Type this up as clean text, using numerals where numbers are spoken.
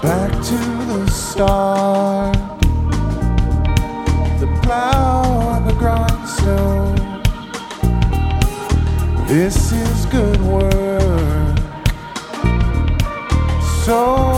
Back to the start. The plow and the grindstone. This is good work. So